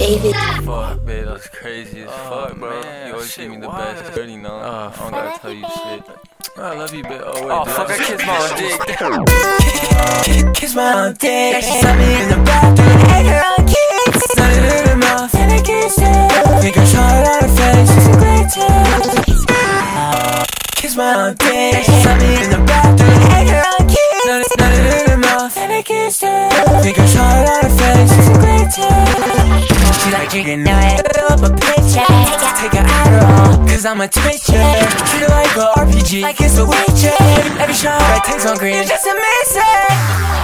David. Fuck, babe, that's crazy as fuck, bro. Man, You always shit, give me the why? best. You already know. I don't gotta tell you shit. I love you, babe. Oh, wait. Oh, fuck, I kissed my own dick. Kiss my own dick. She saw me in the bathroom. Ate her own kiss. Started in her mouth and I kissed her. Fingers hard on her face. She's a great too. Kiss my own dick. She saw me in the bathroom. Ate her own kiss. Started in her mouth and I kissed her. Fingers hard on her face. She's a great too. She like drinking night. Fill up a picture. Take her Adderall. Cause I'm a twitcher. Treat her like a RPG. Like it's a witcher. Every shot I taste on green. You're just a missing.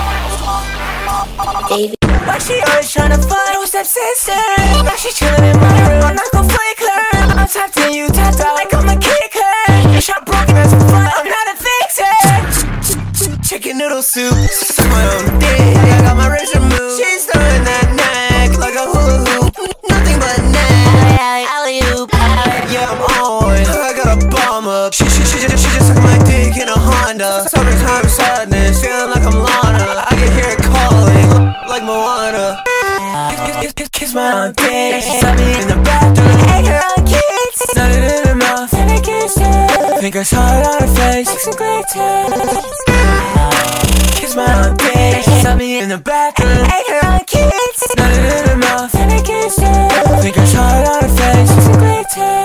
David. Like she always tryna fuck no stepsister. Like she chillin' in my room, I'm not gon' flick her. I'm tapped in, you tapped out like I'ma kick her. Your shot broken, that's fun, I'm not a fixer. Chicken noodle soup, suck my own dick. I got my razor move. She's throwing that neck like a hula hoop. Nothing but neck. Alley-oop. Yeah, I'm on. I got a bomb up. She just sucked my dick in a Honda. Summertime sadness, feeling like I'm Lana. I can hear it calling like Moana. Kiss my own dick. She saw me in the bathroom. Ate her own kiss. Started in her mouth and I kissed her. Fingers hard on her face. Looks a great too. Kiss my own dick. She saw me in the bathroom. Ate her own kiss. Started in her mouth and I kissed her. Fingers hard on her face. Looks a great too.